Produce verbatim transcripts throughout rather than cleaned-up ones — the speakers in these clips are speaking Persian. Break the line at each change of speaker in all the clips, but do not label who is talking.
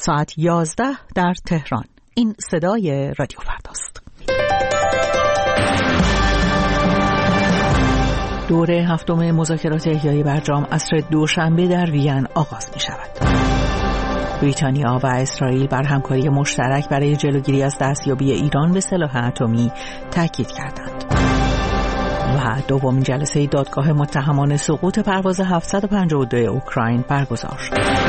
ساعت یازده در تهران. این صدای رادیو فرداست. دوره هفتم مذاکرات احیای برجام عصر دوشنبه در وین آغاز می شود. بریتانیا و اسرائیل بر همکاری مشترک برای جلوگیری از دستیابی ایران به سلاح اتمی تاکید کردند. و دومین جلسه دادگاه متهمان سقوط پرواز هفتصد و پنجاه و دو اوکراین برگزار شد.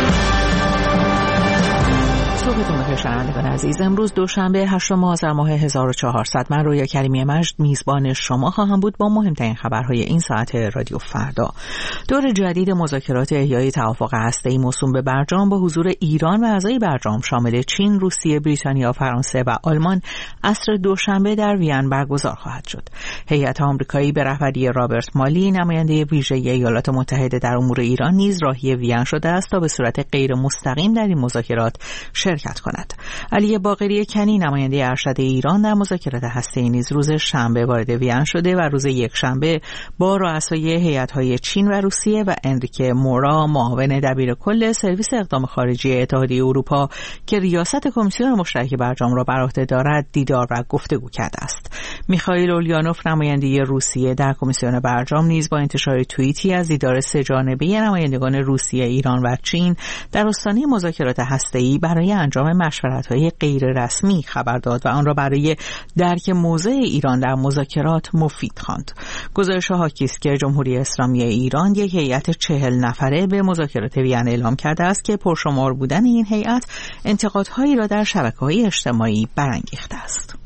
صبحتون بخیر شنوندگان عزیز. امروز دوشنبه هشتم آذر ماه هزار و چهارصد، من رویا کریمی مجد میزبان شما خواهم بود با مهمترین خبرهای این ساعت رادیو فردا. دور جدید مذاکرات احیای توافق هسته‌ای موسوم به برجام با حضور ایران و اعضای برجام شامل چین، روسیه، بریتانیا، فرانسه و آلمان عصر دوشنبه در وین برگزار خواهد شد. هیئت آمریکایی به رهبری رابرت مالی، نماینده ویژه ایالات متحده در امور ایران، نیز راهی وین شده است تا به صورت غیر مستقیم در این مذاکرات شرکت کند. علی باقری کنی، نماینده ارشد ایران در مذاکرات هسته‌ای، نیز روز شنبه وارد وین شده و روز یکشنبه با رؤسای هیئت‌های چین و روسیه و انریکه مورا، معاون دبیرکل سرویس اقدام خارجی اتحادیه اروپا که ریاست کمیسیون مشترک برجام را بر عهده دارد، دیدار و گفتگو کرده است. میخائیل اولیانوف، نماینده روسیه در کمیسیون برجام، نیز با انتشار توییتی از دیدار سه‌جانبه نمایندگان روسیه، ایران و چین در آستانه مذاکرات هسته‌ای برای انجام مشورت‌های غیر رسمی خبر داد و آن را برای درک موضع ایران در مذاکرات مفید خواند. گزارش حاکی است که جمهوری اسلامی ایران یک هیئت چهل نفره به مذاکرات وین اعلام کرده است که پرشمار بودن این هیئت انتقادهایی را در شبکه‌های اجتماعی برانگیخته است.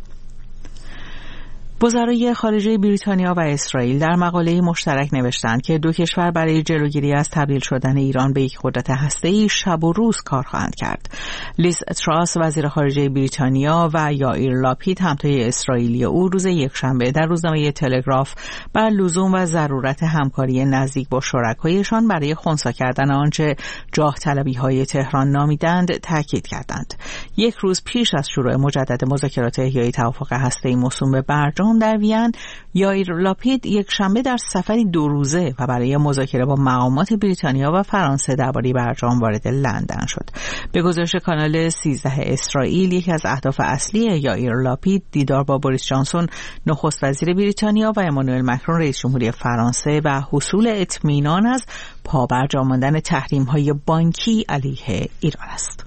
وزرای خارجه بریتانیا و اسرائیل در مقاله مشترک نوشتند که دو کشور برای جلوگیری از تبدیل شدن ایران به یک قدرت هسته‌ای شب و روز کار خواهند کرد. لیز تراس، وزیر خارجه بریتانیا، و یائیر لاپید، همتای اسرائیلی او، روز یکشنبه در روزنامه تلگراف بر لزوم و ضرورت همکاری نزدیک با شرکایشان برای خنثی کردن آنچه جاه طلبی‌های تهران نامیدند تاکید کردند. یک روز پیش از شروع مجدد مذاکرات احیای توافق هسته‌ای موسوم به برجام در وین، یائیر لاپید یک شنبه در سفری دو روزه و برای مذاکره با مقامات بریتانیا و فرانسه درباره برجام وارد لندن شد. به گزارش کانال سیزده اسرائیل، یکی از اهداف اصلی یائیر لاپید دیدار با بوریس جانسون، نخست وزیر بریتانیا، و امانوئل مکرون، رئیس جمهوری فرانسه، و حصول اطمینان از پابرجا ماندن تحریم‌های بانکی علیه ایران است.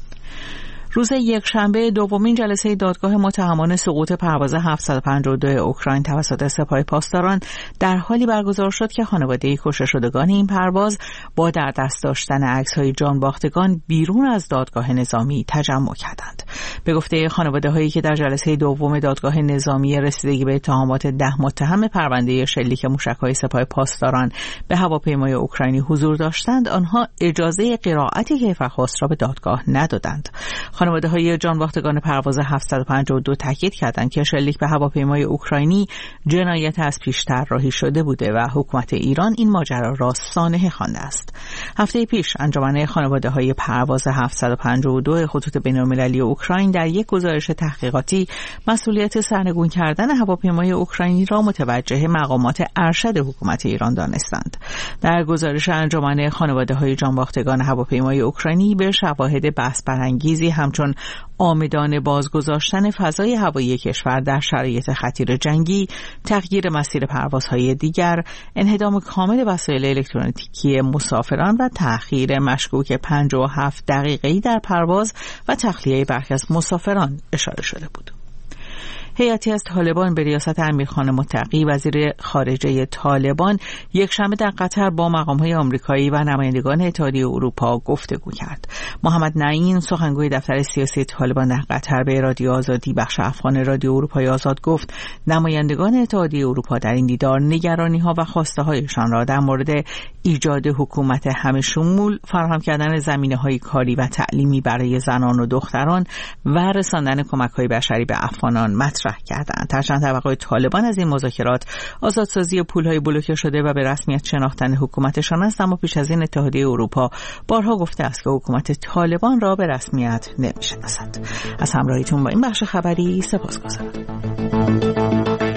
روز یکشنبه دومین جلسه دادگاه متهمان سقوط پرواز هفتصد و پنجاه و دو اوکراین توسط سپاه پاسداران در حالی برگزار شد که خانواده کشته شدگان این پرواز با در دست داشتن عکس‌های جانباختگان بیرون از دادگاه نظامی تجمع کردند. به گفته خانواده‌هایی که در جلسه دوم دادگاه نظامی رسیدگی به اتهامات ده متهم پرونده شلیک موشک‌های سپاه پاسداران به هواپیمای اوکراینی حضور داشتند، آنها اجازه قرائت کیفرخواست را به دادگاه ندادند. خانواده‌های جانباختگان پرواز هفتصد و پنجاه و دو تاکید کردند که شلیک به هواپیمای اوکراینی جنایت از پیش طراحی شده بوده و حکومت ایران این ماجرا را سانحه خوانده است. هفته پیش انجمن خانواده‌های پرواز هفتصد و پنجاه و دو خطوط بین‌المللی اوکراین در یک گزارش تحقیقاتی مسئولیت سرنگون کردن هواپیمای اوکراینی را متوجه مقامات ارشد حکومت ایران دانستند. در گزارش انجمن خانواده‌های جانباختگان هواپیمای اوکراینی به شواهد بحث برانگیزی همچون آمدانه بازگذاشتن فضای هوایی کشور در شرایط خطیر جنگی، تغییر مسیر پروازهای دیگر، انهدام کامل وسایل الکترونیکی مسافران و تأخیر مشکوک پنجاه و هفت دقیقه‌ای در پرواز و تخلیه برخی از مسافران اشاره شده بود. هیئتی از طالبان به ریاست امیرخان متقی، وزیر خارجه طالبان، یکشنبه در قطر با مقام‌های آمریکایی و نمایندگان اتحادیه اروپا گفتگو کرد. محمد نعیم، سخنگوی دفتر سیاسی طالبان در قطر، به رادیو آزادی بخش افغان رادیو اروپای آزاد گفت نمایندگان اتحادیه اروپا در این دیدار نگرانی‌ها و خواسته‌هایشان را در مورد ایجاد حکومت همه شمول، فراهم کردن زمینه‌های کاری و تعلیمی برای زنان و دختران و رساندن کمک‌های بشری به افغانان مطرح کردند. هرچند توقع طالبان از این مذاکرات آزادسازی پول‌های بلوکه شده و به رسمیت شناختن حکومتشان است، اما پیش از این اتحادیه اروپا بارها گفته است که حکومت طالبان را به رسمیت نمی‌شناسد. از همراهیتون با این بخش خبری سپاسگزارم.